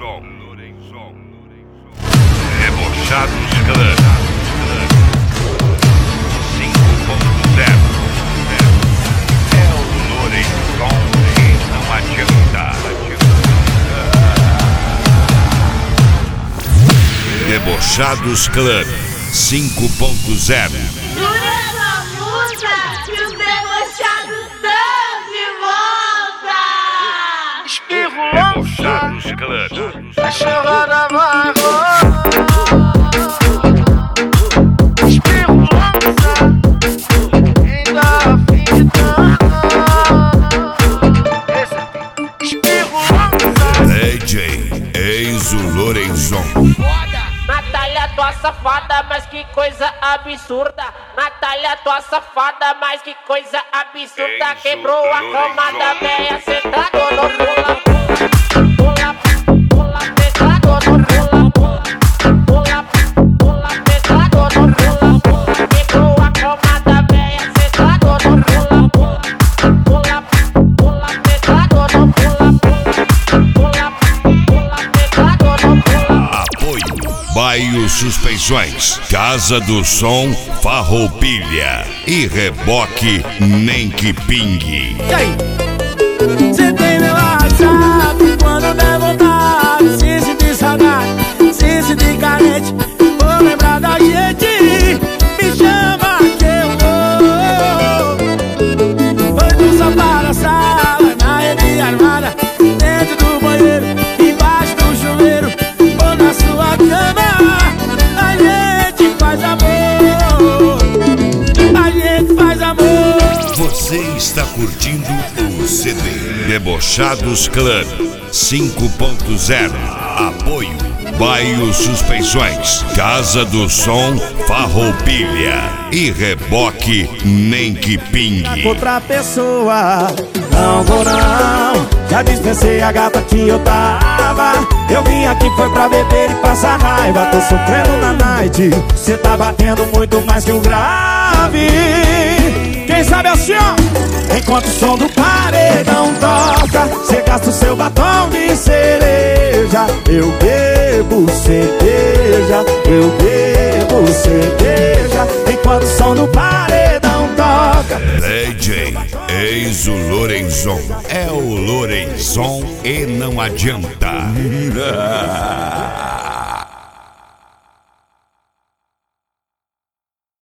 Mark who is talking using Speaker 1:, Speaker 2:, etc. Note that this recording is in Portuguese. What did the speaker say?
Speaker 1: Debochados Clã 5.0. É o Lourençon e não adianta. Debochados Clã 5.0.
Speaker 2: Dureza a música e os debochados estão de volta!
Speaker 3: Espirro
Speaker 1: Debochados Clã.
Speaker 3: a chorada vai Espirro lança, ainda fita. Espirro lança.
Speaker 1: DJ Enzo Lourençon.
Speaker 4: Natália, tua safada, mas que coisa absurda. Natália, tua safada, mas que coisa absurda.
Speaker 1: Enzo
Speaker 4: Quebrou a comanda,
Speaker 1: Lourençon.
Speaker 4: véia, sentado no pula, pula, pula, sentado no pula, pula, pula, sentado no pula, quebrou a comanda, véia, sentado no pula, pula, pula, sentado no pula, pula, pula, sentado no pula.
Speaker 1: Apoio Baio Suspensões, Casa do Som, Farroupilha e Reboque Nem Que Pingue.
Speaker 5: E aí? Cê tem meu WhatsApp quando der vontade. Se sentir saudade, se sentir carente, vou lembrar da gente. Me chama que eu vou. Foi do sofá da sala, na rede armada, dentro do banheiro, embaixo do chuveiro, ou na sua cama. A gente faz amor, a gente faz amor.
Speaker 1: Você está curtindo o CD Debochados Clã 5.0. Apoio Baio Suspensões, Casa do Som, Farroupilha e Reboque Nem Que Pingue.
Speaker 5: Outra pessoa, não vou não. Já dispensei a gata que eu tava. Eu vim aqui foi pra beber e passar raiva. Tô sofrendo na night. Cê tá batendo muito mais que o grave. Quem sabe assim, ó. Enquanto o som do paredão toca, cê gasta o seu batom de cereja. Eu bebo cerveja, eu bebo cerveja. Enquanto o som do paredão toca.
Speaker 1: DJ Enzo Lourençon. É o Lourençon e não adianta.